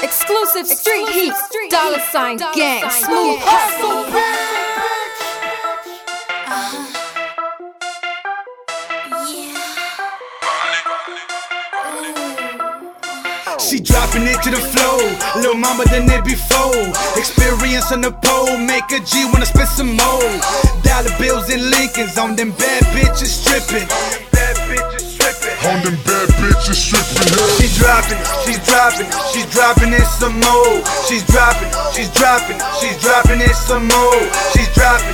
Exclusive street heat, $sign gang, smooth hustle. She dropping it to the flow, lil' mama done it before. Experience on the pole, make a G wanna spend some more. Dollar bills and Lincolns on them bad bitches stripping. On them bad bitches stripping. She's dropping it some more. She's dropping it some more. She's dropping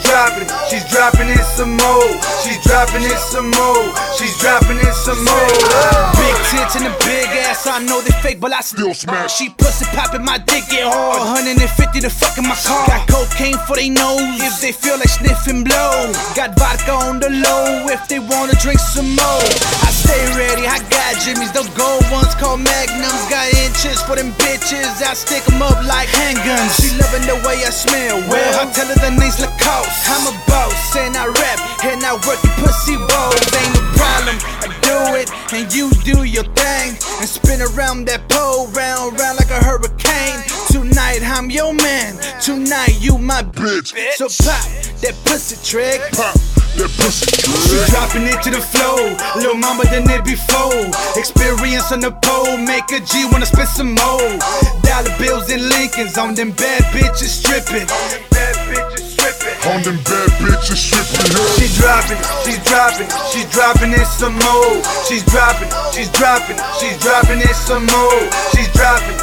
it some more. She's dropping it some more. She's dropping it some more. Big tits and a big ass, I know they fake, but I still smash. She pussy poppin', my dick get hard. 150 to fuck in my car. Got cocaine for they nose if they feel like sniffing blow. Got vodka on the low if they wanna drink some more. I stay ready, I got Jimmy's, those gold ones called Magnums. Got inches for them bitches, I stick them up like handguns. She loving the way I smell, well, I tell her the name's Lacoste. I'm a boss, and I rap, and I work your pussy balls. Ain't no problem, I do it, and you do your thing. And spin around that pole, round, round like a hurricane. Tonight, I'm your man, tonight, you my bitch. So pop that pussy trick. Pop that pussy trick. She dropping it to the flow, lil' mama done it before. Experience on the pole, make a G wanna spend some more. Dollar bills and Lincolns on them bad bitches stripping. On them bad bitches stripping. She's dropping it some more. She's dropping it some more. She's dropping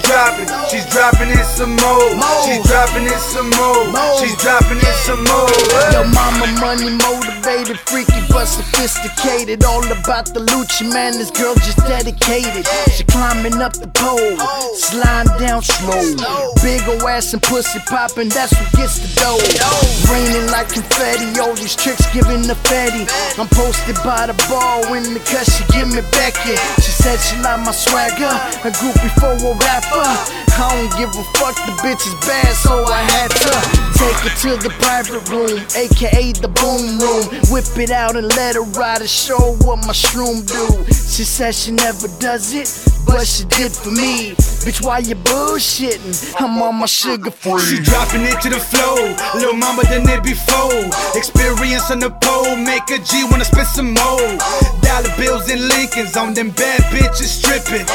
it some more. She's dropping it some more. She's dropping it some more. Yo, mama money motivated, freaky but sophisticated. All about the Lucci, man, this girl just dedicated. She climbing up the pole, sliding down slow. Big ol' ass and pussy popping, that's what gets the dough. Raining like confetti, all these tricks giving the fatty. I'm posted by the bar when the cut, she give me Becky. She said she like my swagger, a groupie for a rapper. I don't give a fuck, the bitch is bad, so I had to take her to the private room, aka the boom room. Whip it out and let her ride and show what my shroom do. She said she never does it, but she did for me. Bitch, why you bullshitting? I'm on my sugar free. She dropping it to the flow, lil' mama done it before. Experience on the pole, make a G wanna spend some more. Dollar bills and Lincolns on them bad bitches stripping.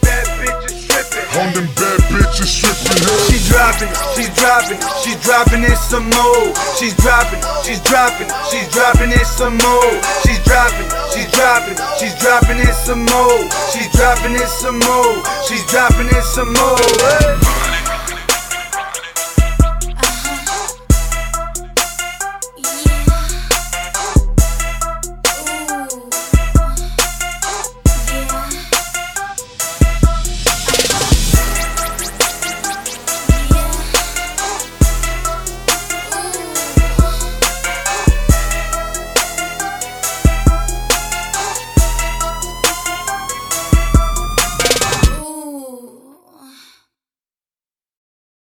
On them bad bitches stripping. She's dropping it some more. She's dropping it some more. She's dropping it some more. She's dropping it some more. She's dropping it some more.